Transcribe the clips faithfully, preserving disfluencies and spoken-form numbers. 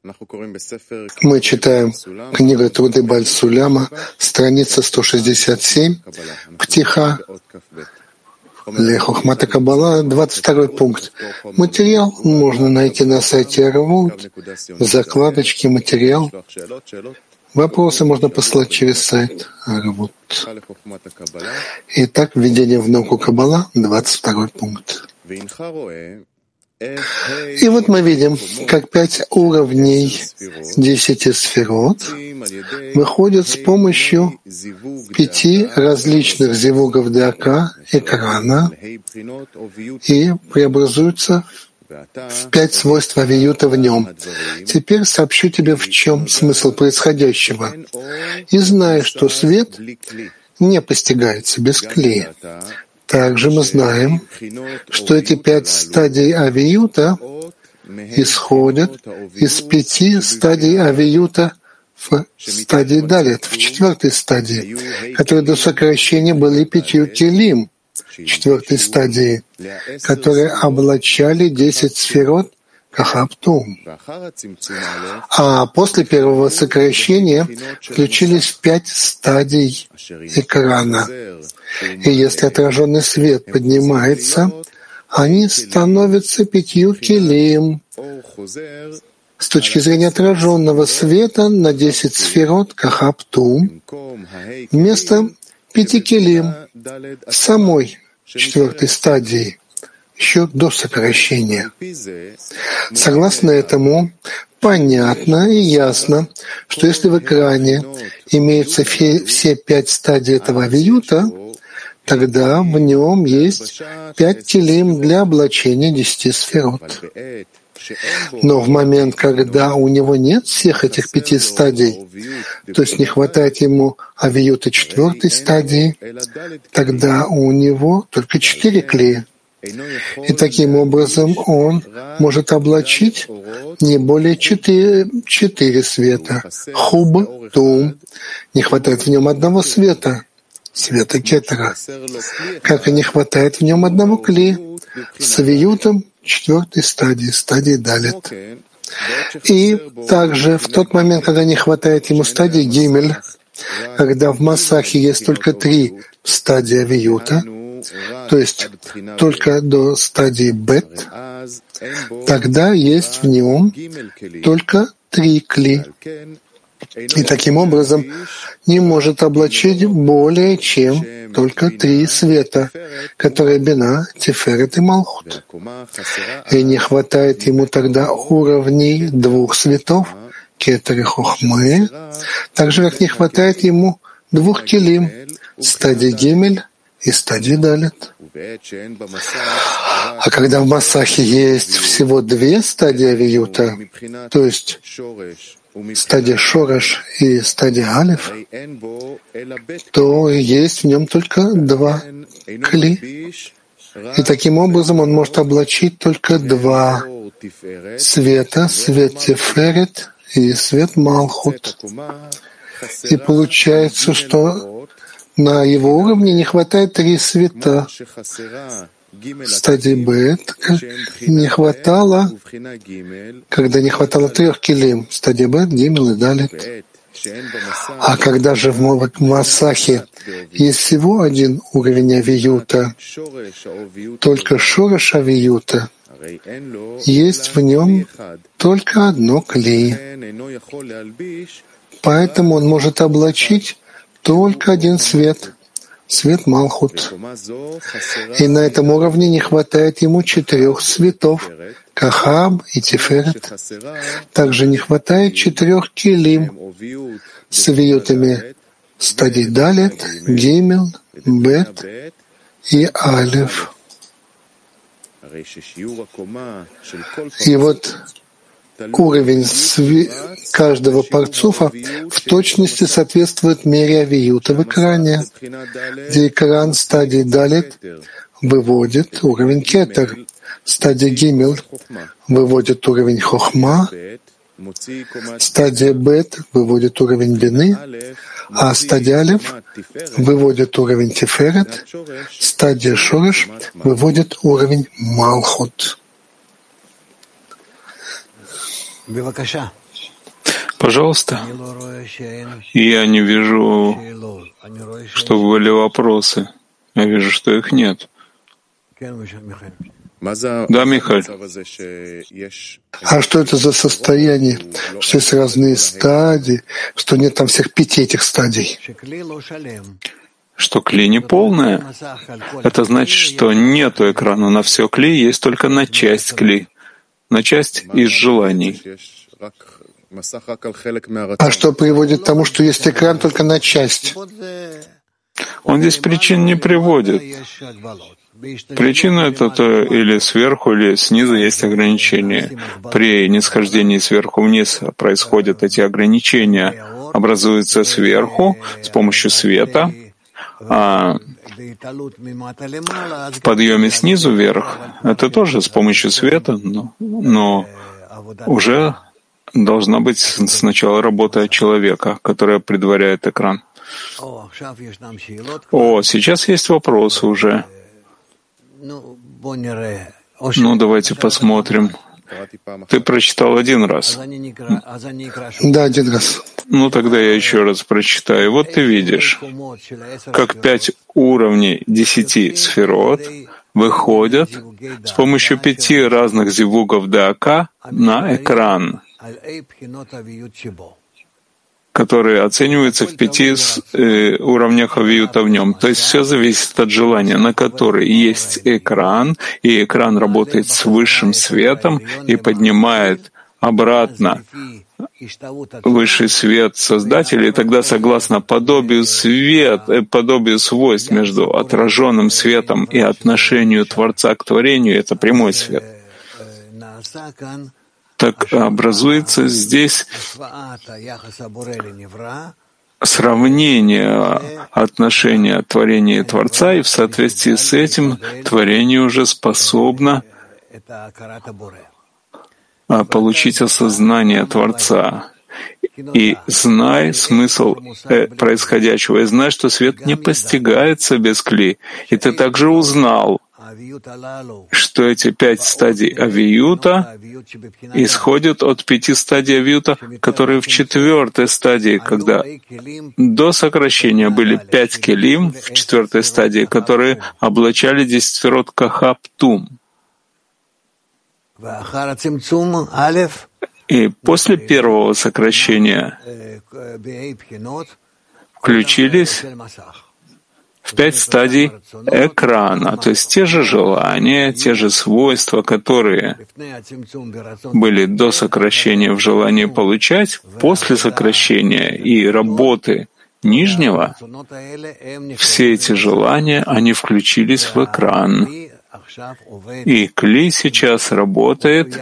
Мы читаем книга Труды Баль Суляма, страница сто шестьдесят семь, Птиха, Ле Хохмата Каббала, двадцать второй пункт. Материал можно найти на сайте Аравут, в закладочке «Материал». Вопросы можно послать через сайт Аравут. Итак, введение в науку Каббала, двадцать второй пункт. И вот мы видим, как пять уровней десяти сферот выходят с помощью пяти различных зивугов ДАКа, экрана, и преобразуются в пять свойств авиюта в нем. Теперь сообщу тебе, в чем смысл происходящего. И знаю, что свет не постигается без клея. Также мы знаем, что эти пять стадий авиюта исходят из пяти стадий авиюта в стадии Далет, в четвертой стадии, которые до сокращения были пятью келим, четвертой стадии, которые облачали десять сферот Кахаптум. А после первого сокращения включились в пять стадий экрана. И если отраженный свет поднимается, они становятся пятью келим. С точки зрения отраженного света на десять сферот Кахаптум вместо пяти келим в самой четвертой стадии, еще до сокращения. Согласно этому, понятно и ясно, что если в экране имеются все пять стадий этого авиюта, тогда в нем есть пять келим для облачения десяти сферот. Но в момент, когда у него нет всех этих пяти стадий, то есть не хватает ему авиюта четвертой стадии, тогда у него только четыре клея. И таким образом он может облачить не более четыре, четыре света. Хуб, тум. Не хватает в нем одного света, света кетера. Как и не хватает в нем одного клея с авиютом четвертой стадии, стадии Далет. И также в тот момент, когда не хватает ему стадии Гимель, когда в Масахе есть только три стадии авиюта, то есть только до стадии Бет, тогда есть в нем только три кли. И таким образом не может облачить более чем только три света, которые Бина, Тиферет и Малхут. И не хватает ему тогда уровней двух светов, Кетер и Хохмы, так же, как не хватает ему двух келим, стадии Гимель и стадии Далет. А когда в Масахе есть всего две стадии авиюта, то есть стадия Шореш и стадия Алеф, то есть в нем только два кли. И таким образом он может облачить только два света, свет Тиферет и свет Малхут. И получается, что на его уровне не хватает три света. Стадии Бет не хватало, когда не хватало трех келим. Стадия Бет, Гимел и Далет. А когда же в Масахе есть всего один уровень авиюта, только шореш авиюта, есть в нем только одно кли. Поэтому он может облачить только один свет, свет Малхут. И на этом уровне не хватает ему четырех светов, Кахаб и Тиферет. Также не хватает четырех келим с авиютами стадий Далет, Гимел, Бет и Алеф. И вот уровень сви... каждого парцуфа в точности соответствует мере авиюта в экране, где экран стадии Далет выводит уровень кетер, стадия Гимел выводит уровень хохма, стадия Бет выводит уровень бины, а стадия Алеф выводит уровень Тиферет, стадия Шореш выводит уровень Малхут. Пожалуйста. Я не вижу, что были вопросы. Я вижу, что их нет. Да, Михаил. А что это за состояние? Что есть разные стадии, что нет там всех пяти этих стадий? Что кли не полная? Это значит, что нету экрана на все кли, есть только на часть кли, на часть из желаний. А что приводит к тому, что есть экран только на часть? Он здесь причин не приводит. Причина — это то или сверху, или снизу есть ограничения. При нисхождении сверху вниз происходят эти ограничения. Образуются сверху с помощью света, а в подъеме снизу вверх это тоже с помощью света, но, но уже должна быть сначала работа человека, которая предваряет экран. О, сейчас есть вопросы уже. Ну, давайте посмотрим. Ты прочитал один раз? Да, один раз. Ну, тогда я еще раз прочитаю. Вот ты видишь, как пять уровней десяти сферот выходят с помощью пяти разных зивугов ДАКа на экран, которые оцениваются в пяти э, уровнях авиюта в нем. То есть все зависит от желания, на который есть экран, и экран работает с высшим светом и поднимает обратно высший свет Создателя, и тогда, согласно подобию свет, подобию свойств между отраженным светом и отношению Творца к творению, это прямой свет, так образуется здесь сравнение отношения творения и Творца, и в соответствии с этим творение уже способно получить осознание Творца. И знай смысл происходящего, и знай, что свет не постигается без кли. И ты также узнал, что эти пять стадий авиюта исходят от пяти стадий авиюта, которые в четвертой стадии, когда до сокращения были пять келим, в четвертой стадии, которые облачали десять сферот кахаптум. И после первого сокращения включились в пять стадий экрана, то есть те же желания, те же свойства, которые были до сокращения в желании получать, после сокращения и работы нижнего, все эти желания, они включились в экран. И кли сейчас работает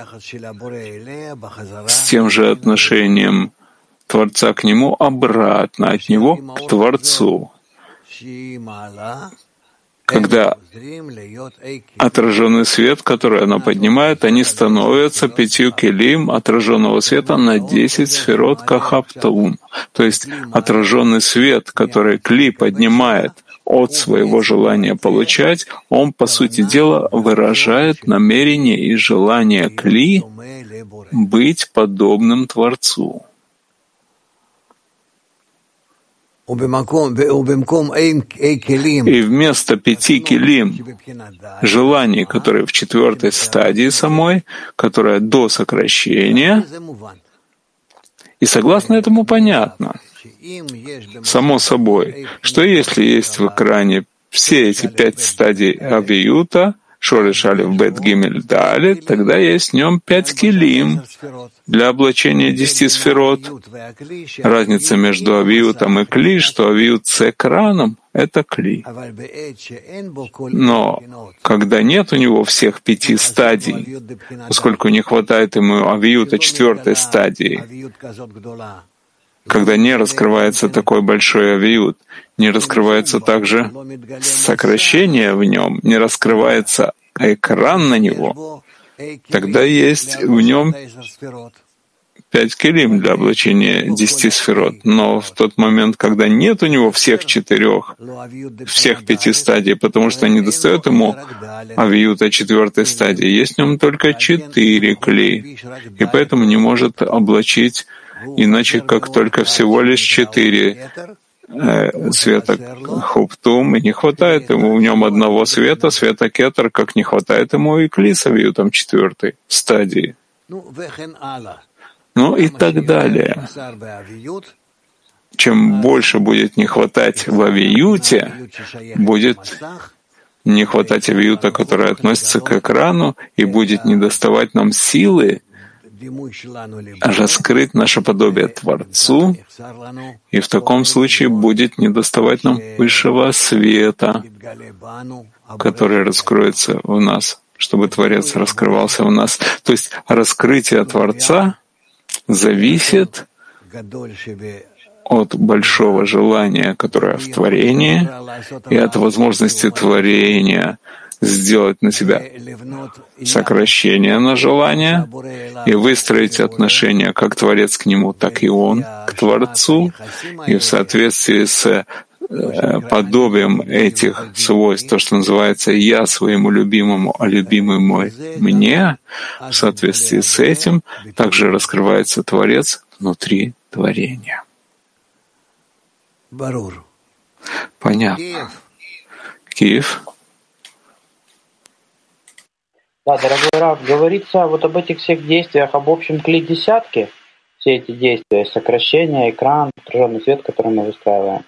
с тем же отношением Творца к нему обратно, от него к Творцу. Когда отраженный свет, который она поднимает, они становятся пятью келим отраженного света на десять сферот кахаптаум. То есть отраженный свет, который кли поднимает от своего желания получать, он, по сути дела, выражает намерение и желание кли быть подобным Творцу. И вместо пяти келим, желаний, которые в четвертой стадии самой, которая до сокращения, и согласно этому понятно, само собой, что если есть в экране все эти пять стадий авиюта, Шореш Алеф Бет Гимель Дали, тогда есть в нем пять келим для облачения десяти сферот. Разница между авиютом и кли, что авиют с экраном — это кли. Но когда нет у него всех пяти стадий, поскольку не хватает ему авиюта четвертой стадии, когда не раскрывается такой большой авиют, не раскрывается также сокращение в нем, не раскрывается экран на него, тогда есть в нем пять келим для облачения десяти сферот. Но в тот момент, когда нет у него всех четырех, всех пяти стадий, потому что не достает ему авиюта четвертой стадии, есть в нем только четыре кли, и поэтому не может облачить Иначе как только всего лишь четыре э, света Хуптум, и не хватает ему в нем одного света, света Кетер, как не хватает ему и Клисавию, там четвертой стадии. Ну и так далее. Чем больше будет не хватать в авиюте, будет не хватать авиюта, которая относится к экрану, и будет не доставать нам силы раскрыть наше подобие Творцу, и в таком случае будет не доставать нам высшего света, который раскроется в нас, чтобы Творец раскрывался в нас. То есть раскрытие Творца зависит от большого желания, которое в творении, и от возможности творения сделать на себя сокращение на желание и выстроить отношения как Творец к нему, так и он к Творцу, и в соответствии с э, подобием этих свойств, то, что называется «я своему любимому, а любимый мой мне», в соответствии с этим также раскрывается Творец внутри творения. Понятно. Киев. Да, дорогой Рав, говорится вот об этих всех действиях, об общем кли десятки, все эти действия, сокращение, экран, отраженный свет, который мы выстраиваем.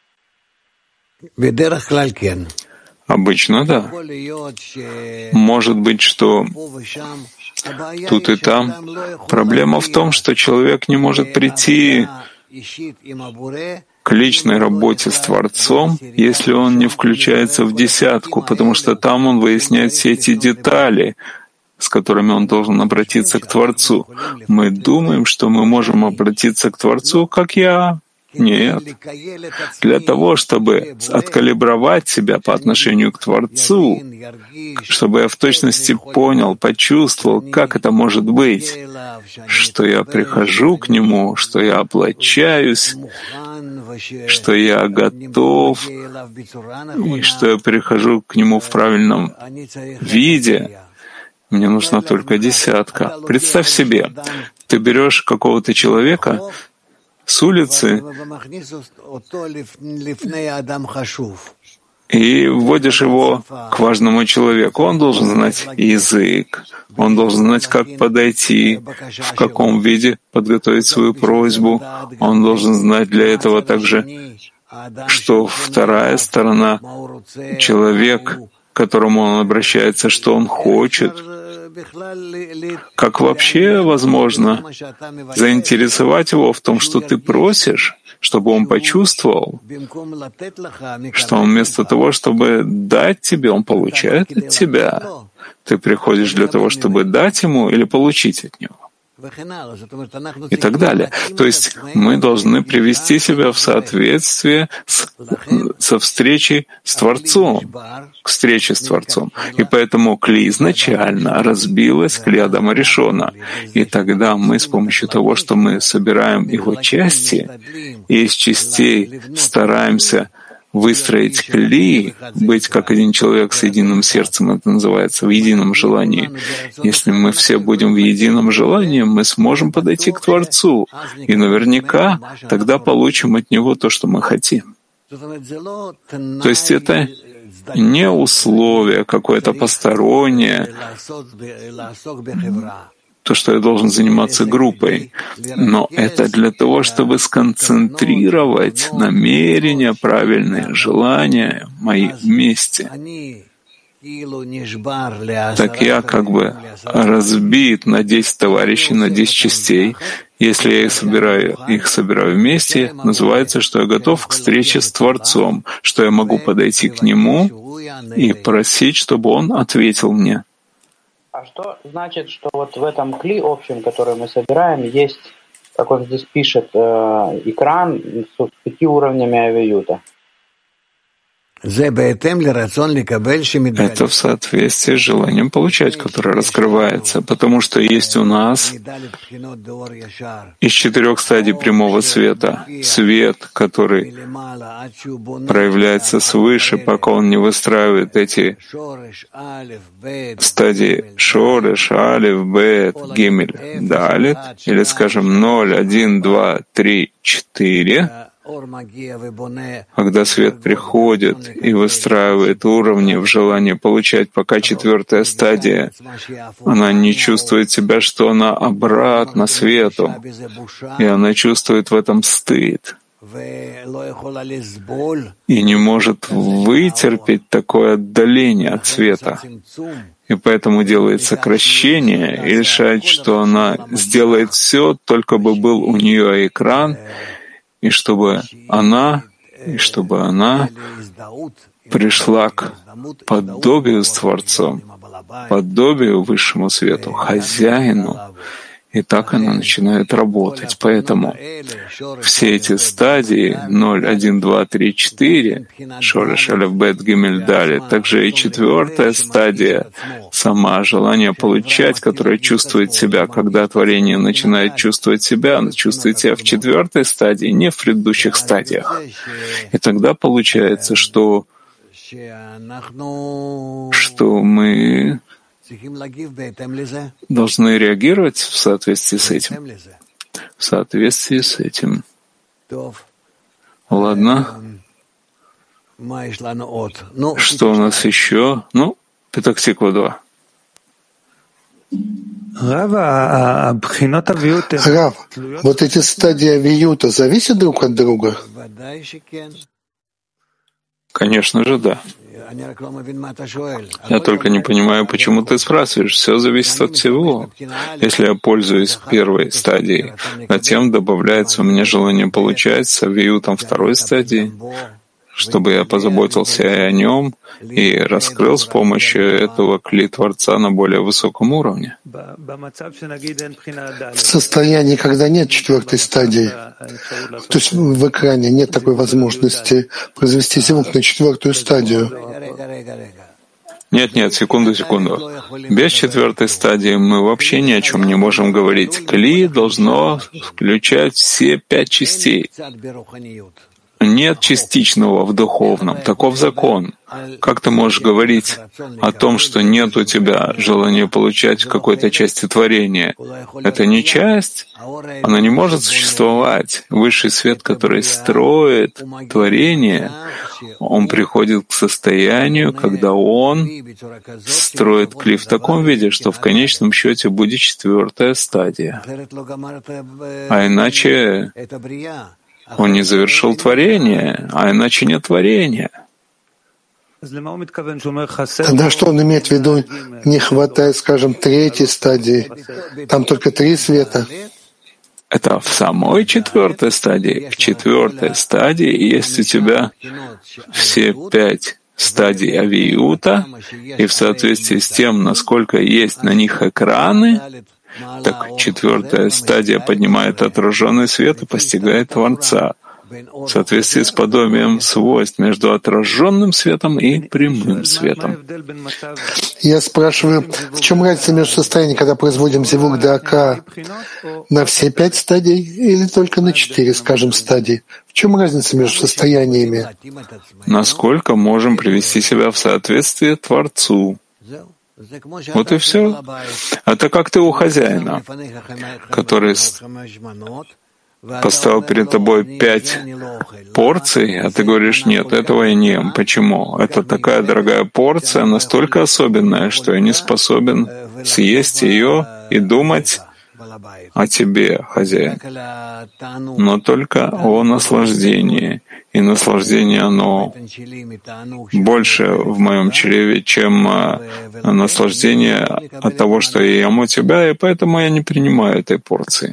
Обычно, да. Может быть, что тут и там. Проблема в том, что человек не может прийти к личной работе с Творцом, если он не включается в десятку, потому что там он выясняет все эти детали, с которыми он должен обратиться к Творцу. Мы думаем, что мы можем обратиться к Творцу, как я. Нет. Для того, чтобы откалибровать себя по отношению к Творцу, чтобы я в точности понял, почувствовал, как это может быть, что я прихожу к Нему, что я облачаюсь, что я готов, и что я прихожу к Нему в правильном виде, мне нужна только десятка. Представь себе, ты берешь какого-то человека с улицы и вводишь его к важному человеку. Он должен знать язык, он должен знать, как подойти, в каком виде подготовить свою просьбу. Он должен знать для этого также, что вторая сторона, человек, к которому он обращается, что он хочет. Как вообще возможно заинтересовать его в том, что ты просишь, чтобы он почувствовал, что он вместо того, чтобы дать тебе, он получает от тебя. Ты приходишь для того, чтобы дать ему или получить от него. И так далее. То есть мы должны привести себя в соответствие с, со встречей с Творцом, к встрече с Творцом. И поэтому кли изначально разбилась, кли Адама Ришона. И тогда мы с помощью того, что мы собираем его части, и из частей стараемся выстроить кли, быть как один человек с единым сердцем, это называется, в едином желании. Если мы все будем в едином желании, мы сможем подойти к Творцу, и наверняка тогда получим от Него то, что мы хотим. То есть это не условие какое-то постороннее, то, что я должен заниматься группой, но это для того, чтобы сконцентрировать намерения, правильные желания мои вместе. Так я как бы разбит на десять товарищей, на десять частей. Если я их собираю, их собираю вместе, называется, что я готов к встрече с Творцом, что я могу подойти к Нему и просить, чтобы Он ответил мне. А что значит, что вот в этом кли общем, который мы собираем, есть, как он здесь пишет, э, экран с пяти уровнями авиюта? Это в соответствии с желанием получать, которое раскрывается, потому что есть у нас из четырех стадий прямого света свет, который проявляется свыше, пока он не выстраивает эти стадии шореш, алеф, бет, гимель, далит, или, скажем, ноль, один, два, три, четыре, когда свет приходит и выстраивает уровни в желании получать, пока четвертая стадия, она не чувствует себя, что она обратно свету, и она чувствует в этом стыд, и не может вытерпеть такое отдаление от света. И поэтому делает сокращение и решает, что она сделает все, только бы был у нее экран, и чтобы она, и чтобы она пришла к подобию с Творцом, подобию высшему свету, хозяину. И так она начинает работать. Поэтому все эти стадии ноль, один, два, три, четыре, шореш, алеф, бет, гимель, далит, также и четвертая стадия, сама желание получать, которое чувствует себя, когда творение начинает чувствовать себя, оно чувствует себя в четвертой стадии, не в предыдущих стадиях. И тогда получается, что, что мы должны реагировать в соответствии с этим. В соответствии с этим. Ладно. Что у нас еще? Ну, Петахтиква два. Рав, вот эти стадии авиюта зависят друг от друга? Конечно же, да. Я только не понимаю, почему ты спрашиваешь. Все зависит от всего. Если я пользуюсь первой стадией, затем добавляется у меня желание получать с авиютом второй стадии, чтобы я позаботился и о нем и раскрыл с помощью этого кли Творца на более высоком уровне. В состоянии, когда нет четвертой стадии, то есть в экране нет такой возможности произвести звук на четвертую стадию. Нет, нет, секунду, секунду. Без четвертой стадии мы вообще ни о чем не можем говорить. Кли должно включать все пять частей. Нет частичного в духовном. Таков закон. Как ты можешь говорить о том, что нет у тебя желания получать в какой-то части творения? Это не часть. Она не может существовать. Высший свет, который строит творение, он приходит к состоянию, когда он строит кли в таком виде, что в конечном счете будет четвертая стадия. А иначе он не завершил творение, а иначе нет творения. Тогда что он имеет в виду? Не хватает, скажем, третьей стадии. Там только три света. Это в самой четвертой стадии. В четвертой стадии есть у тебя все пять стадий авиюта, и в соответствии с тем, насколько есть на них экраны, так четвертая стадия поднимает отраженный свет и постигает Творца в соответствии с подобием свойств между отраженным светом и прямым светом. Я спрашиваю, в чем разница между состоянием, когда производим зивук дака на все пять стадий или только на четыре, скажем, стадии? В чем разница между состояниями? Насколько можем привести себя в соответствие Творцу? Вот и все. Это как ты у хозяина, который поставил перед тобой пять порций, а ты говоришь, нет, этого я не ем. Почему? Это такая дорогая порция, настолько особенная, что я не способен съесть ее и думать о тебе, хозяин, но только о наслаждении. И наслаждение, оно больше в моем чреве, чем наслаждение от того, что я ем у тебя, и поэтому я не принимаю этой порции.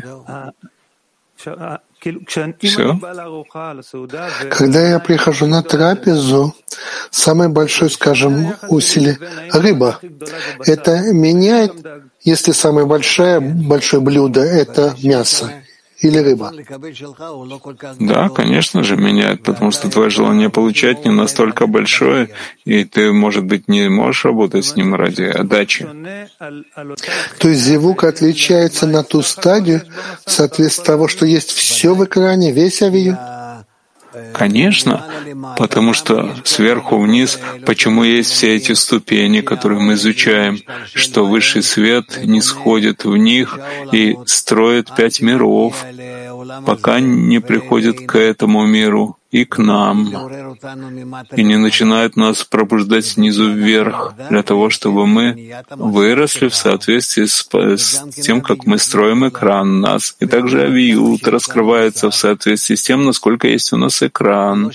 Все? Когда я прихожу на трапезу, самое большое, скажем, усилие — рыба. Это меняет, если самое большое, большое блюдо — это мясо. или рыба? Да, конечно же, меняет, потому что твое желание получать не настолько большое, и ты, может быть, не можешь работать с ним ради отдачи. То есть зивук отличается на ту стадию, соответственно того, что есть все в экране, весь авиют? Конечно, потому что сверху вниз, почему есть все эти ступени, которые мы изучаем, что высший свет не сходит в них и строит пять миров, пока не приходит к этому миру и к нам, и не начинает нас пробуждать снизу вверх, для того, чтобы мы выросли в соответствии с, с тем, как мы строим экран нас. И также авиют раскрывается в соответствии с тем, насколько есть у нас экран.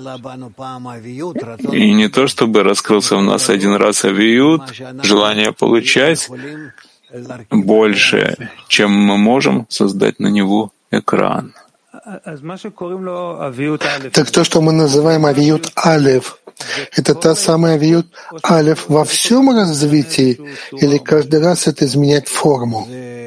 И не то, чтобы раскрылся у нас один раз авиют, желание получать больше, чем мы можем создать на него экран. Так то, что мы называем авиют алев, это та самая авиют алев во всем развитии, или каждый раз это изменяет форму?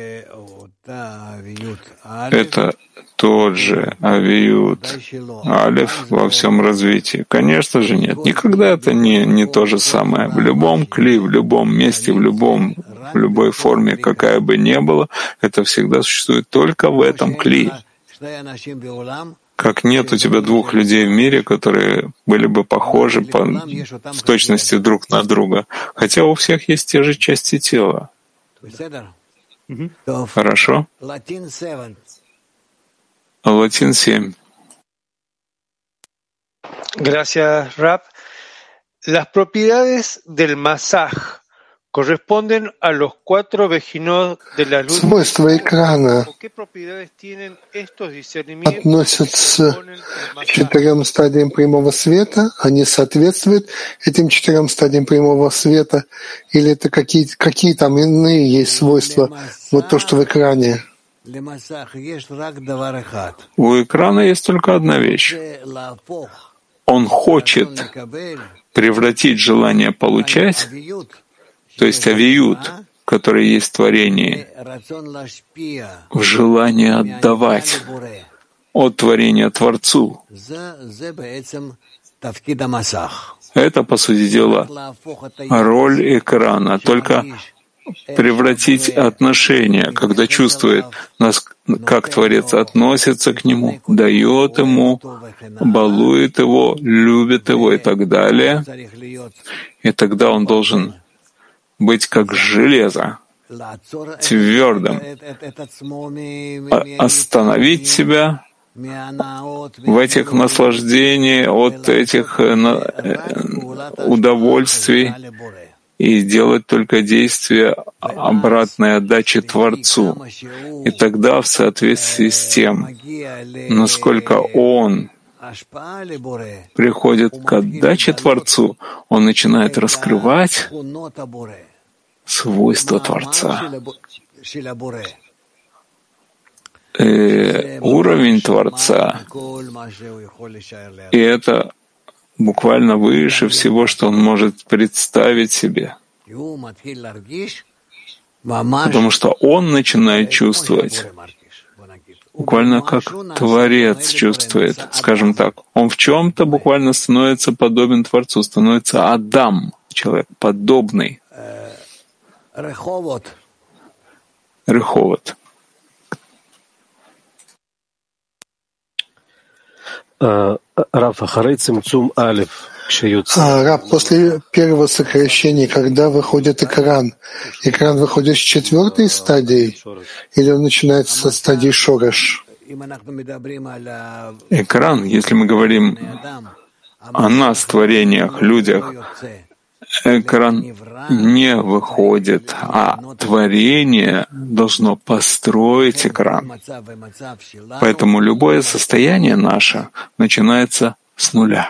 Это тот же авиют алев во всем развитии. Конечно же нет. Никогда это не, не то же самое. В любом кли, в любом месте, в любом в любой форме, какая бы ни была, это всегда существует только в этом кли. Как нет у тебя двух людей в мире, которые были бы похожи по, в точности друг на друга, хотя у всех есть те же части тела. Хорошо? Латин семь. Gracias, Rab. Las propiedades del masaj corresponden a los cuatro vejinos de la luz. Свойства экрана относятся к четырем стадиям прямого света, они соответствуют этим четырем стадиям прямого света, или это какие, какие там иные есть свойства, вот то, что в экране? У экрана есть только одна вещь. Он хочет превратить желание получать, то есть авиют, который есть в творении, в желание отдавать от творения Творцу. Это, по сути дела, роль экрана. Только превратить отношения, когда чувствует, как Творец относится к нему, дает ему, балует его, любит его и так далее. И тогда он должен быть как железо, твердым, остановить себя в этих наслаждениях, от этих удовольствий и делать только действия обратной отдачи Творцу. И тогда в соответствии с тем, насколько он приходит к отдаче Творцу, он начинает раскрывать свойства Творца. Э, уровень Творца, и это буквально выше всего, что он может представить себе. Потому что он начинает чувствовать, буквально как Творец чувствует, скажем так. Он в чем-то буквально становится подобен Творцу, становится Адам, человек подобный. Реховод. Рав, Раб, после первого сокращения, когда выходит экран, экран выходит с четвертой стадии, или он начинается со стадии шореш? Экран, если мы говорим о нас, творениях, людях, экран не выходит, а творение должно построить экран. Поэтому любое состояние наше начинается с нуля.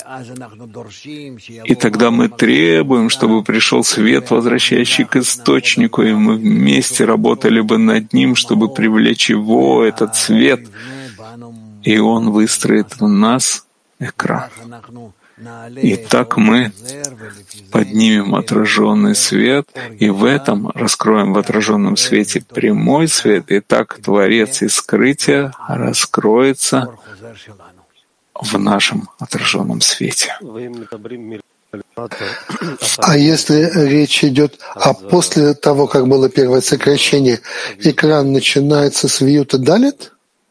И тогда мы требуем, чтобы пришел свет, возвращающий к источнику, и мы вместе работали бы над ним, чтобы привлечь его, этот свет, и он выстроит в нас экран. И так мы поднимем отраженный свет, и в этом раскроем в отраженном свете прямой свет, и так Творец и скрытие раскроется в нашем отраженном свете. А если речь идет о после того, как было первое сокращение, экран начинается с вьюта далит?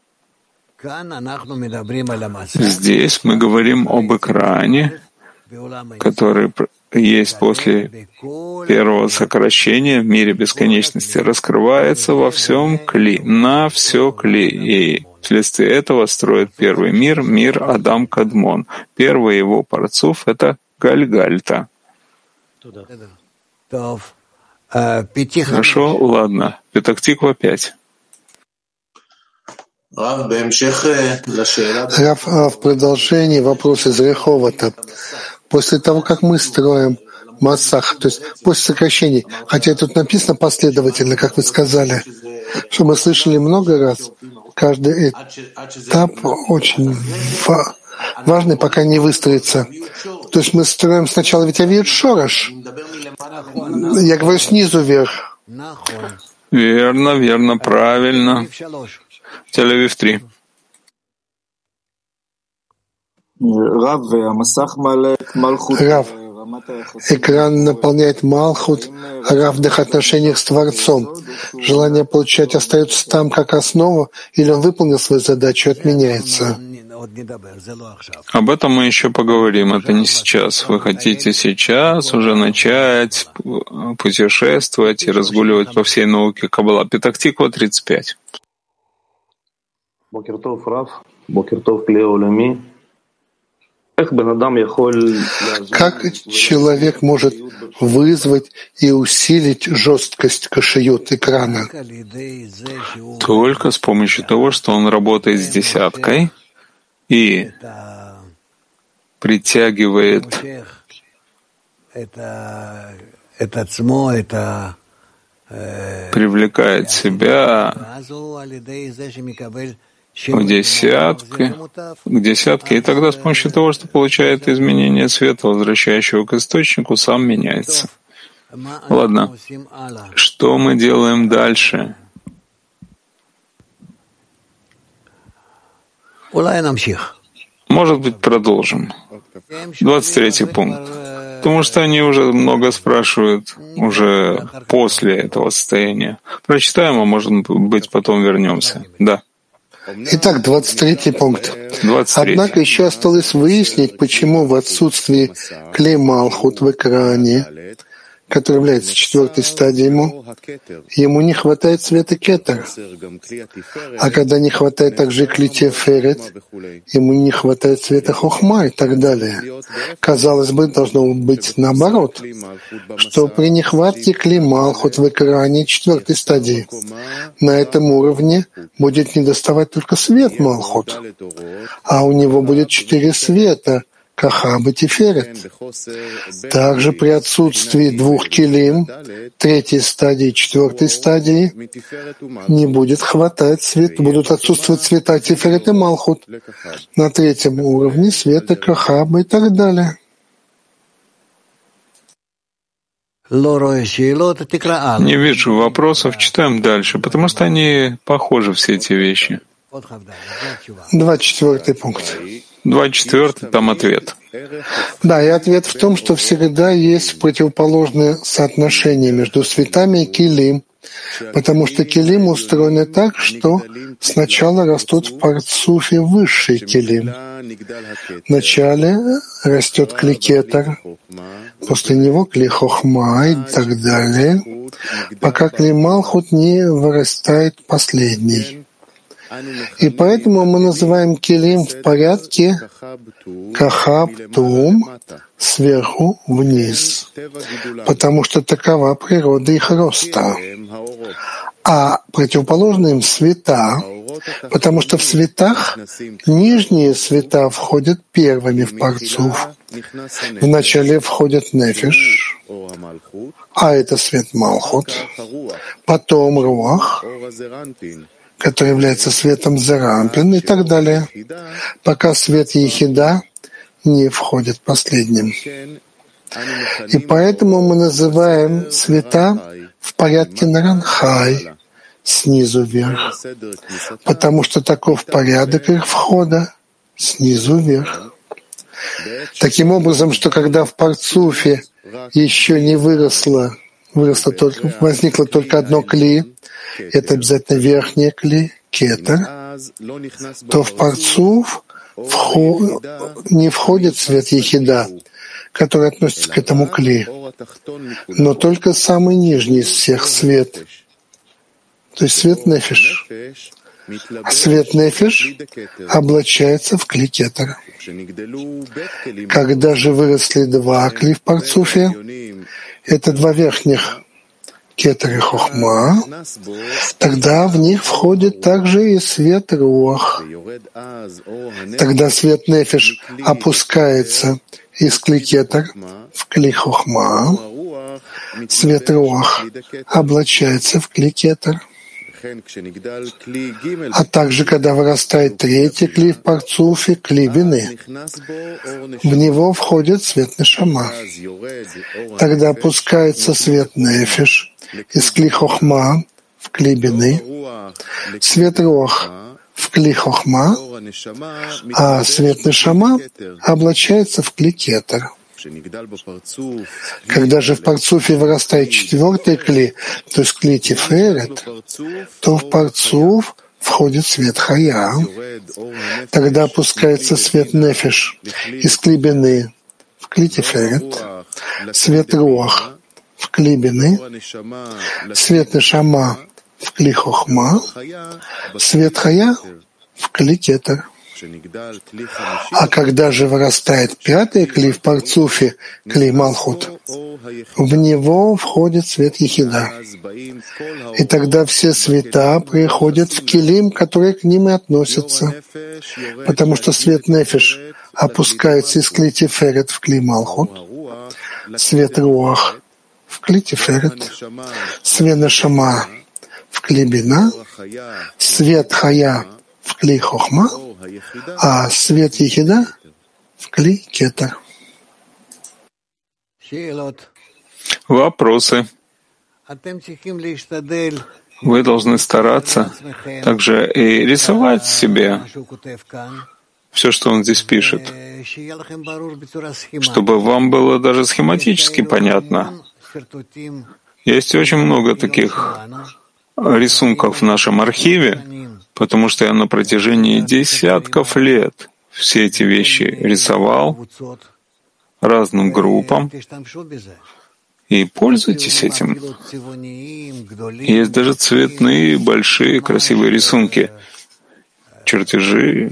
Здесь мы говорим об экране, который есть после первого сокращения в мире бесконечности, раскрывается во всем кли, на все кли. И вследствие этого строит первый мир, мир Адам Кадмон. Первый его парцуф — это Гальгальта. Хорошо, ладно. Петах-Тиква пять. Рав, в продолжении вопроса из Реховата. После того, как мы строим массах, то есть после сокращений, хотя тут написано последовательно, как вы сказали, что мы слышали много раз, каждый этап очень важный, пока не выстроится. То есть мы строим сначала ведь авиат шорош. Я говорю снизу вверх. Верно, верно, правильно. Тель-Авив три. Рав, экран наполняет Малхут, Рав в отношениях с Творцом. Желание получать остается там как основа, или он выполнил свою задачу и отменяется? Об этом мы еще поговорим, это не сейчас. Вы хотите сейчас уже начать путешествовать и разгуливать по всей науке Каббала. Петах-Тиква тридцать пять. Как человек может вызвать и усилить жесткость кашиют экрана? Только с помощью того, что он работает с десяткой и притягивает привлекает себя в десятки, к десятке, и тогда с помощью того, что получает изменение света, возвращающего к источнику, сам меняется. Ладно, что мы делаем дальше? Может быть, продолжим. двадцать третий пункт. Потому что они уже много спрашивают уже после этого состояния. Прочитаем, а может быть, потом вернемся. Да. Итак, двадцать третий пункт. двадцать третий. Однако еще осталось выяснить, почему в отсутствии клей Малхут в экране, который является четвертой стадией ему, ему не хватает света кетер. А когда не хватает также клей Теферет, ему не хватает света хохма и так далее. Казалось бы, должно быть наоборот, что при нехватке клей Малхут в экране четвертой стадии на этом уровне будет недоставать только свет Малхут, а у него будет четыре света — Кахаб и Тиферет. Также при отсутствии двух килим, третьей стадии и четвертой стадии, не будет хватать света, будут отсутствовать цвета Тиферет и Малхут. На третьем уровне света Кахаба и так далее. Не вижу вопросов, читаем дальше, потому что они похожи, все эти вещи. двадцать четвёртый пункт. двадцать четвёртый, там ответ. Да, и ответ в том, что всегда есть противоположное соотношение между светами и килим, потому что килим устроены так, что сначала растут в парцуфе высший килим. Вначале растет кликетер, после него кли хохма и так далее, пока кли малхут не вырастает последний. И поэтому мы называем килим в порядке кахаб тум, сверху вниз, потому что такова природа их роста. А противоположные им света, потому что в светах нижние света входят первыми в парцуф. Вначале входит нефиш, а это свет Малхут, потом руах, который является светом Зерампин и так далее, пока свет Ехида не входит последним. И поэтому мы называем цвета в порядке Наранхай, снизу вверх, потому что таков порядок их входа снизу вверх. Таким образом, что когда в парцуфе еще не выросло, выросло только, возникло только одно кли, это обязательно верхнее кли, кетер, то в парцуф вход, не входит свет ехида, который относится к этому кли, но только самый нижний из всех свет, то есть свет нефиш. А свет нефиш облачается в кли кетера. Когда же выросли два кли в парцуфе, это два верхних кетер и хохма, тогда в них входит также и свет руах. Тогда свет нефиш опускается из кли кетер в кли хохма, свет руах облачается в кли кетер. А также, когда вырастает третий кли в парцуфе, кли бины, в него входит свет нешама. Тогда опускается свет нефиш из кли хохма в кли бины, свет руах в кли хохма, а свет нешама облачается в кли кетер. Когда же в парцуфе вырастает четвертый кли, то есть кли тиферет, то в парцуф входит свет хая. Тогда опускается свет нефиш из кли бины в кли тиферет, свет руах в кли бины, свет нешама в кли хохма, свет хая в кли кетер. А когда же вырастает пятый кли в парцуфе, кли малхут, в него входит свет ехида. И тогда все света приходят в килим, которые к ним и относятся, потому что свет нефиш опускается из кли тиферет в кли малхут, свет руах в кли тиферет, свет нешама в кли бина, свет хая в кли хохма, а свет ехида в кли кетер. Вопросы. Вы должны стараться также и рисовать себе все, что он здесь пишет, чтобы вам было даже схематически понятно. Есть очень много таких рисунков в нашем архиве, потому что я на протяжении десятков лет все эти вещи рисовал разным группам, и пользуйтесь этим. Есть даже цветные, большие, красивые рисунки, чертежи,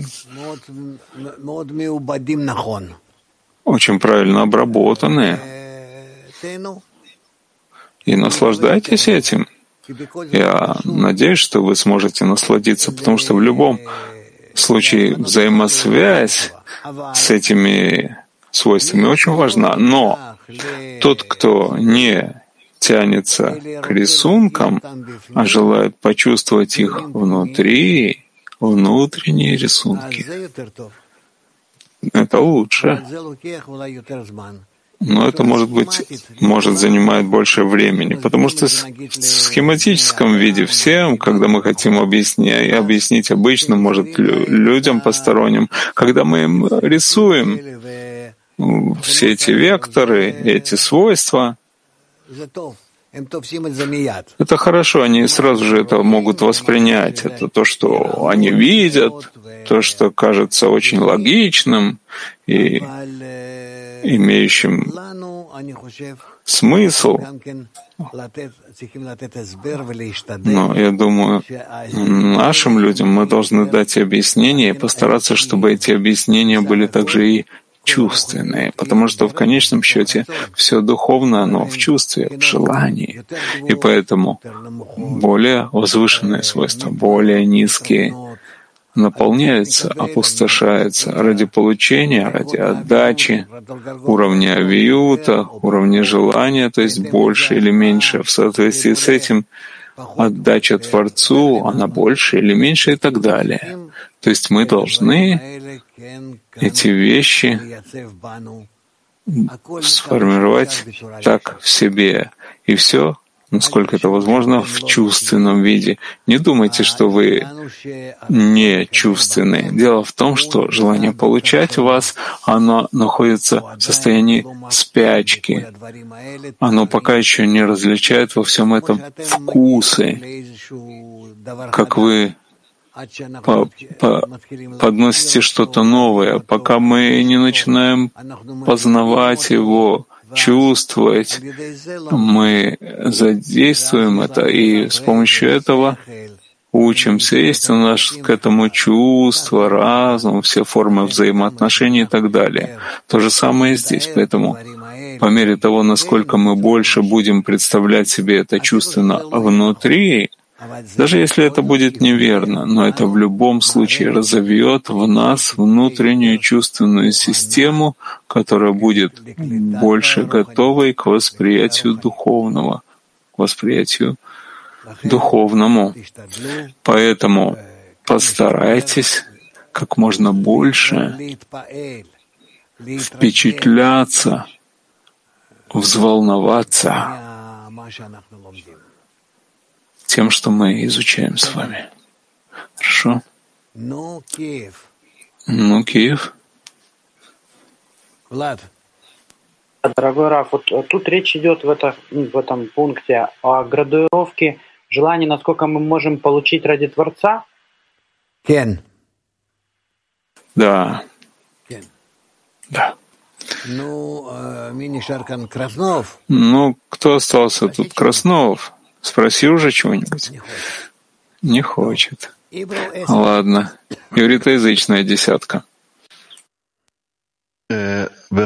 очень правильно обработанные. И наслаждайтесь этим. Я надеюсь, что вы сможете насладиться, потому что в любом случае взаимосвязь с этими свойствами очень важна. Но тот, кто не тянется к рисункам, а желает почувствовать их внутри, внутренние рисунки, это лучше. Но это, может быть, может занимать больше времени, потому что в схематическом виде всем, когда мы хотим объяснять, объяснить обычным, может, людям посторонним, когда мы им рисуем все эти векторы, эти свойства, это хорошо, они сразу же это могут воспринять. Это то, что они видят, то, что кажется очень логичным и имеющим смысл. Но я думаю, нашим людям мы должны дать объяснения и постараться, чтобы эти объяснения были также и чувственные, потому что в конечном счете все духовное, оно в чувстве, в желании. И поэтому более возвышенные свойства, более низкие, наполняются, опустошаются ради получения, ради отдачи, уровня авиюта, уровня желания, то есть больше или меньше. В соответствии с этим отдача Творцу, она больше или меньше и так далее. То есть мы должны эти вещи сформировать так в себе. И все, насколько это возможно, в чувственном виде. Не думайте, что вы не чувственны. Дело в том, что желание получать у вас, оно находится в состоянии спячки. Оно пока еще не различает во всем этом вкусы, как вы по, по, подносите что-то новое, пока мы не начинаем познавать его, чувствовать, мы задействуем это, и с помощью этого учимся. Есть у нас к этому чувство, разум, все формы взаимоотношений и так далее. То же самое и здесь. Поэтому по мере того, насколько мы больше будем представлять себе это чувственно внутри, даже если это будет неверно, но это в любом случае разовьет в нас внутреннюю чувственную систему, которая будет больше готовой к восприятию духовного, к восприятию духовному. Поэтому постарайтесь как можно больше впечатляться, взволноваться тем, что мы изучаем с вами. Хорошо? Ну, Киев. Ну, Киев. Влад. Дорогой Раф, вот тут речь идет в, это, в этом пункте о градуировке желаний, насколько мы можем получить ради Творца. Кен. Да. Кен. Да. Ну, Минишаркан Краснов. Ну, кто остался тут? Краснов. Спроси уже чего-нибудь. Не хочет. Ладно. Ивритоязычная десятка. В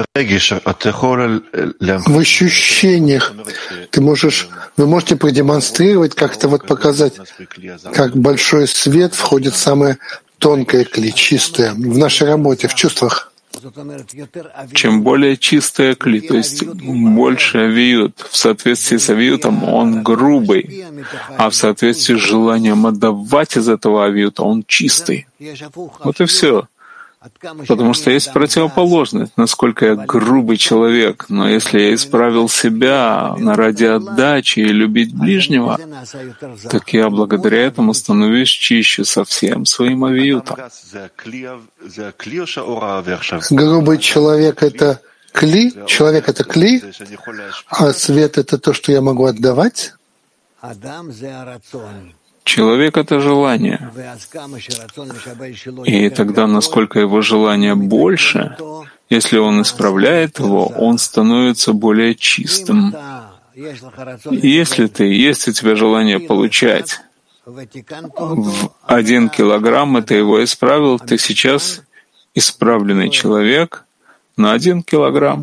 ощущениях ты можешь, вы можете продемонстрировать, как-то вот показать, как большой свет входит в самое тонкое кли, чистое, в нашей работе, в чувствах. Чем более чистая кли, то есть больше авиют, в соответствии с авиютом он грубый, а в соответствии с желанием отдавать из этого авиюта он чистый. Вот и все. Потому что есть противоположность, насколько я грубый человек, но если я исправил себя ради отдачи и любить ближнего, так я благодаря этому становлюсь чище со всем своим авиютом. Грубый человек — это кли, человек — это кли, а свет — это то, что я могу отдавать. Человек — это желание. И тогда, насколько его желание больше, если он исправляет его, он становится более чистым. И если ты, есть у тебя желание получать в один килограмм, и ты его исправил, ты сейчас исправленный человек на один килограмм.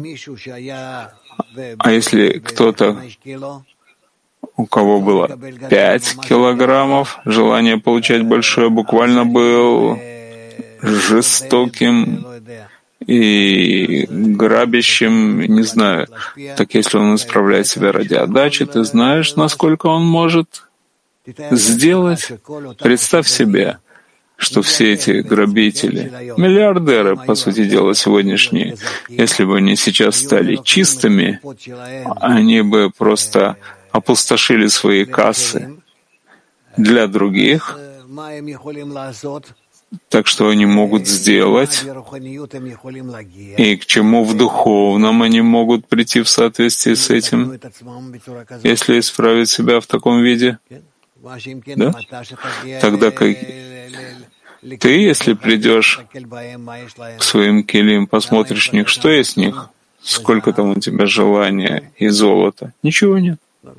А если кто-то, у кого было пять килограммов, желание получать большое, буквально был жестоким и грабящим, не знаю. Так если он исправляет себя ради отдачи, ты знаешь, насколько он может сделать? Представь себе, что все эти грабители, миллиардеры, по сути дела, сегодняшние, если бы они сейчас стали чистыми, они бы просто опустошили свои кассы для других. Так что они могут сделать, и к чему в духовном они могут прийти в соответствии с этим, если исправить себя в таком виде? Да? Тогда как ты, если придешь к своим келим, посмотришь в них, что есть в них, сколько там у тебя желания и золота, ничего нет.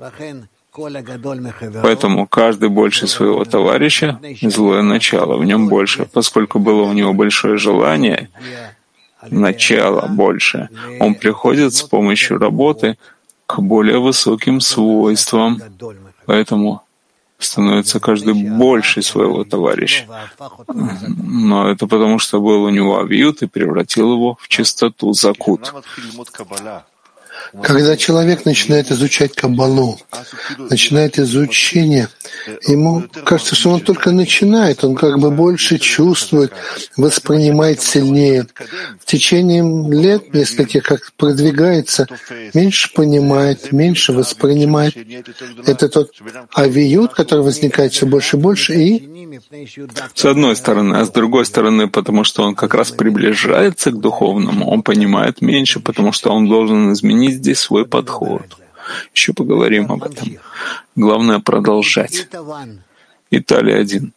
Поэтому каждый больше своего товарища — злое начало, в нем больше. Поскольку было у него большое желание, начало больше, он приходит с помощью работы к более высоким свойствам. Поэтому становится каждый больше своего товарища. Но это потому, что был у него авиют и превратил его в чистоту, закут. Когда человек начинает изучать Каббалу, начинает изучение, ему кажется, что он только начинает, он как бы больше чувствует, воспринимает сильнее. В течение лет нескольких, как продвигается, меньше понимает, меньше воспринимает. Это тот авиют, который возникает все больше и больше, и с одной стороны, а с другой стороны, потому что он как раз приближается к духовному, он понимает меньше, потому что он должен изменить здесь свой подход. Еще поговорим об этом. Главное — продолжать. Италия один.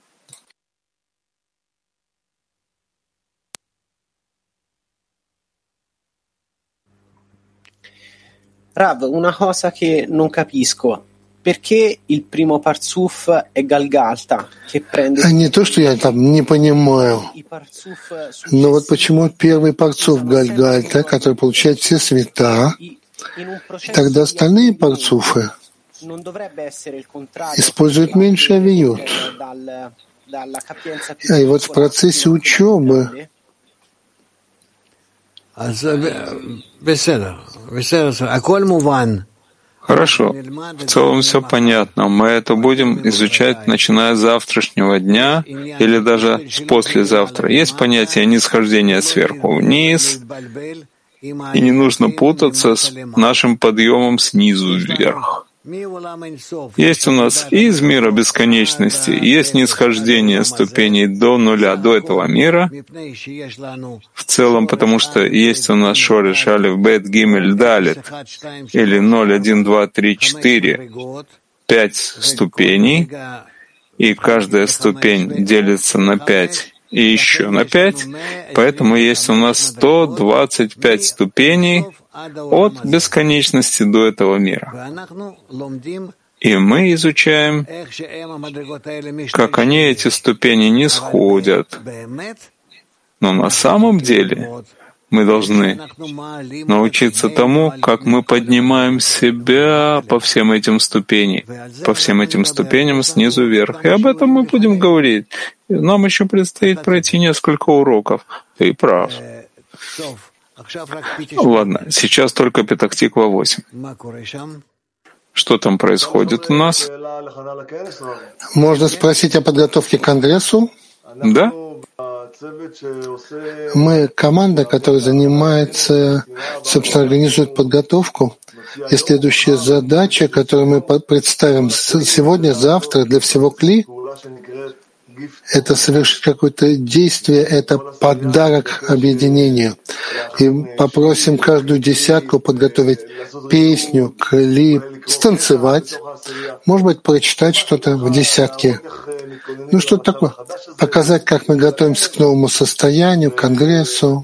Rav, una cosa che non capisco. Perché il primo Parzuf è Galgalta, che prende... А не то, что я там не понимаю. Но вот почему первый Парцуф Гальгальта, который получает все света, и тогда остальные Парцуфы используют меньше авиют. И вот в процессе учебы Хорошо. В целом все понятно. Мы это будем изучать, начиная с завтрашнего дня или даже с послезавтра. Есть понятие нисхождения сверху вниз, и не нужно путаться с нашим подъемом снизу вверх. Есть у нас и из мира бесконечности, есть нисхождение ступеней до нуля, до этого мира, в целом, потому что есть у нас шореш, алеф, бет, гимель, далет, или ноль, один, два, три, четыре, пять ступеней, и каждая ступень делится на пять и еще на пять, поэтому есть у нас сто двадцать пять ступеней от бесконечности до этого мира. И мы изучаем, как они, эти ступени, не сходят. Но на самом деле мы должны научиться тому, как мы поднимаем себя по всем этим ступеням, по всем этим ступеням снизу вверх. И об этом мы будем говорить. Нам еще предстоит пройти несколько уроков. Ты прав. Ладно, сейчас только Петах-Тиква восемь. Что там происходит у нас? Можно спросить о подготовке к Конгрессу? Да. Мы команда, которая занимается, собственно, организует подготовку. И следующая задача, которую мы представим сегодня, завтра для всего Кли, это совершить какое-то действие, это подарок объединению. И попросим каждую десятку подготовить песню, клип, станцевать, может быть, прочитать что-то в десятке. Ну, что-то такое. Показать, как мы готовимся к новому состоянию, к Конгрессу.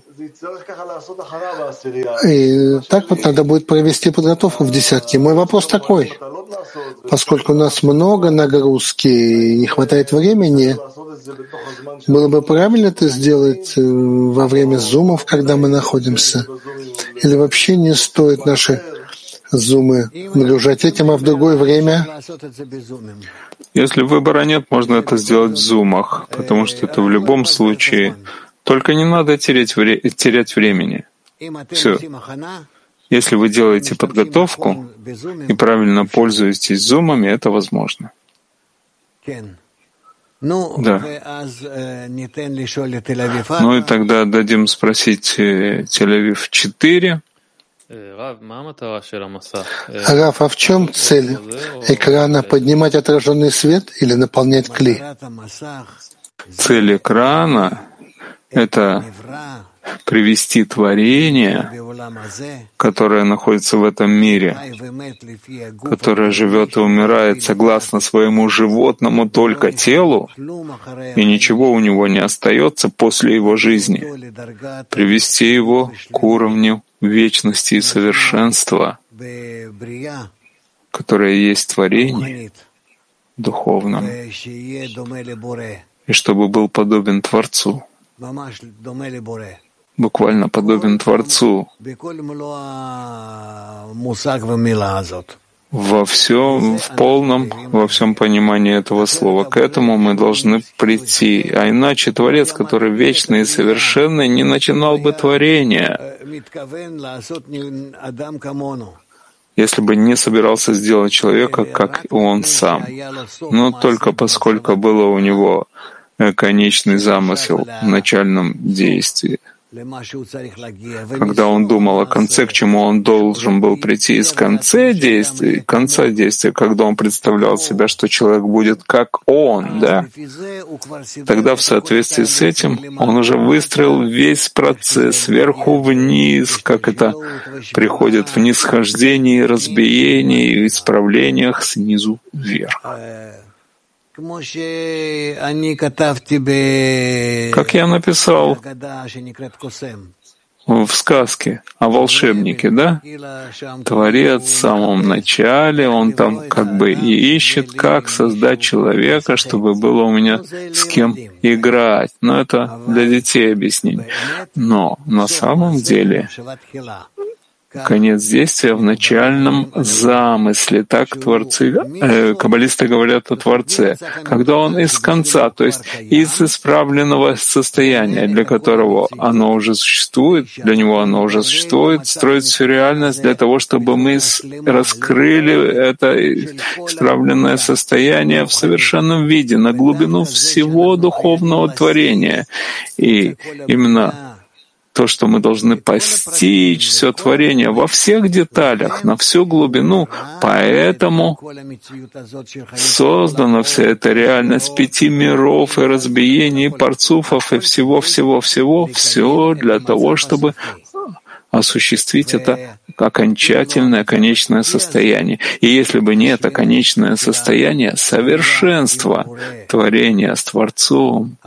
И так вот надо будет провести подготовку в десятке. Мой вопрос такой. Поскольку у нас много нагрузки и не хватает времени, было бы правильно это сделать во время зумов, когда мы находимся? Или вообще не стоит наши зумы нагружать этим, а в другое время? Если выбора нет, можно это сделать в зумах, потому что это в любом случае. Только не надо терять, вре- терять времени. Все. Если вы делаете подготовку и правильно пользуетесь зумами, это возможно. Да. Ну и тогда дадим спросить Тель-Авив четыре. Раф, а в чем цель экрана? Поднимать отраженный свет или наполнять Кли? Цель экрана — это привести творение, которое находится в этом мире, которое живет и умирает согласно своему животному только телу, и ничего у него не остается после его жизни, привести его к уровню вечности и совершенства, которое есть творение духовном, и чтобы был подобен Творцу. Буквально подобен Творцу во всем, в полном, во всем понимании этого слова. К этому мы должны прийти. А иначе Творец, который вечный и совершенный, не начинал бы творение. если бы не собирался сделать человека, как он сам, но только поскольку было у него конечный замысел в начальном действии, когда он думал о конце, к чему он должен был прийти из конца действия, конца действия, когда он представлял себя, что человек будет как он, да, тогда в соответствии с этим он уже выстроил весь процесс сверху вниз, как это приходит в нисхождении, разбиении и исправлениях снизу вверх. Как я написал в сказке о волшебнике, да? Творец в самом начале, он там как бы и ищет, как создать человека, чтобы было у меня с кем играть. Но это для детей объяснение. Но на самом деле конец действия в начальном замысле. Так творцы, э, каббалисты говорят о Творце. Когда он из конца, то есть из исправленного состояния, для которого оно уже существует, для него оно уже существует, строит всю реальность для того, чтобы мы раскрыли это исправленное состояние в совершенном виде, на глубину всего духовного творения. И именно то, что мы должны постичь все творение во всех деталях, на всю глубину, поэтому создана вся эта реальность пяти миров и разбиений, парцуфов и всего-всего-всего, все для того, чтобы осуществить это окончательное, конечное состояние. И если бы не это конечное состояние, совершенство творения с Творцом,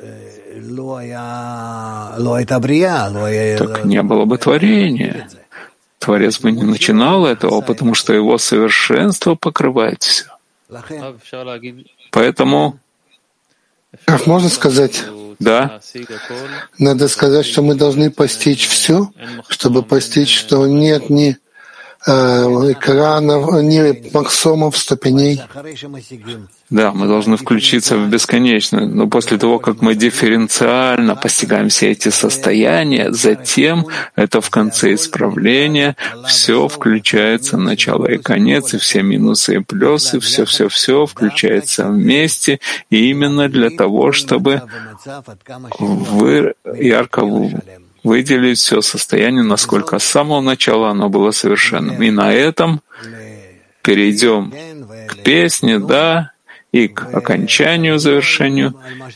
так не было бы творения. Творец бы не начинал этого, потому что его совершенство покрывает все. Поэтому... Как можно сказать? Да. Надо сказать, что мы должны постичь все, чтобы постичь, что нет ни э, экранов, ни максомов, ступеней. Да, мы должны включиться в бесконечное, но после того, как мы дифференциально постигаем все эти состояния, затем это в конце исправления все включается, начало и конец, и все минусы и плюсы, все-все-все включается вместе, и именно для того, чтобы вы ярко выделить все состояние, насколько с самого начала оно было совершенным. И на этом перейдем к песне, да, и к окончанию, завершению.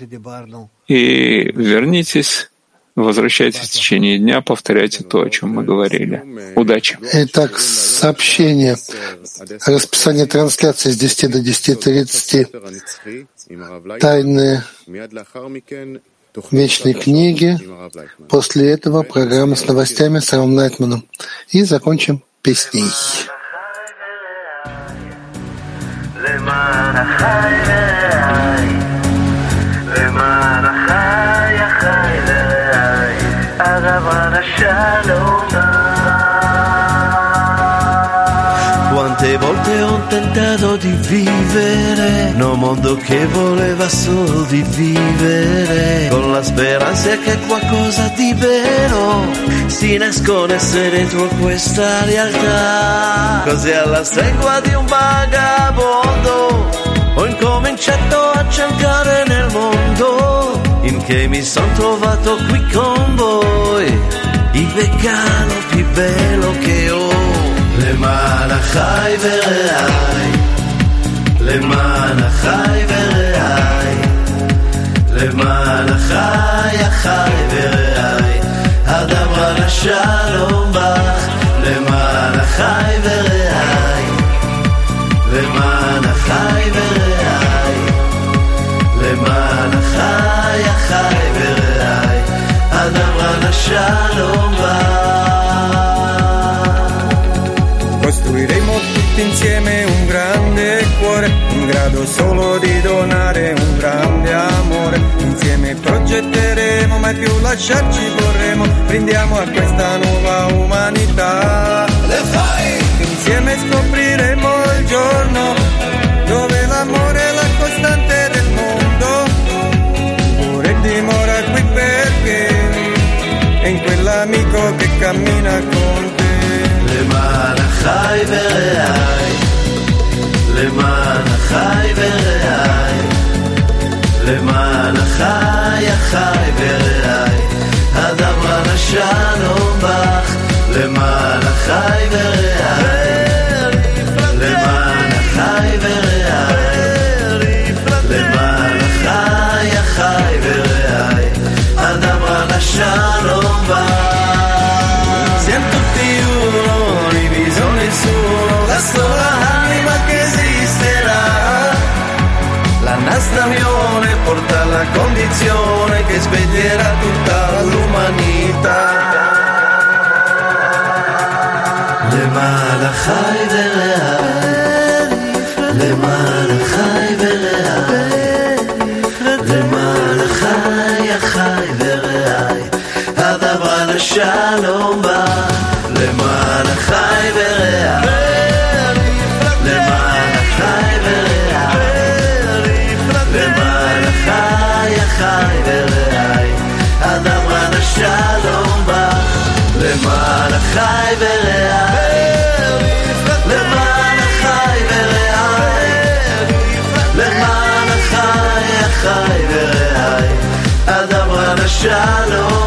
И вернитесь, возвращайтесь в течение дня, повторяйте то, о чем мы говорили. Удачи! Итак, сообщение. Расписание трансляции с десяти до десяти тридцати. Тайны вечной книги. После этого программа с новостями с Равом Лайтманом. И закончим песней. למען החי ורעי, למען החי החי ורעי, הרב השלום. Quante volte ho tentato di vivere, in un mondo che voleva solo di vivere, con la speranza che qualcosa di vero si nascondesse dentro questa realtà. Così alla stregua di un vagabondo ho incominciato a cercare nel mondo, in che mi son trovato qui con voi, il vegano più bello che ho. למען החי ורעי, למען החי ורעי, למען החי החי ורעי, הדבר השלום בך, למען החי ורעי, למען החי ורעי, למען החי החי ורעי, הדבר השלום בך. Costruiremo tutti insieme un grande cuore, in grado solo di donare un grande amore. Insieme progetteremo, mai più lasciarci vorremmo. Brindiamo a questa nuova umanità. Le fai! Insieme scopriremo il giorno dove l'amore è la costante del mondo. Pure dimora qui perché in quell'amico che cammina con te. למען החי ורעי, למען החי ורעי, למען החי החי ורעי, הדבר השלום בך, למען החי ורעי, למען החי ורעי, למען החי החי ורעי, הדבר השלום בך. Siamo tutti uno, diviso nessuno, la sola anima che esisterà. La nazione porta la condizione che sveglierà tutta l'umanità. למען החי ורעי, למען החי ורעי, למען החי החי ורעי, הדבר השלום בא. למען החי ורעי, למען החי ורעי, למען החי החי ורעי, הדבר השלום בא. למען החי ורעי, למען החי ורעי, למען החי החי ורעי, הדבר השלום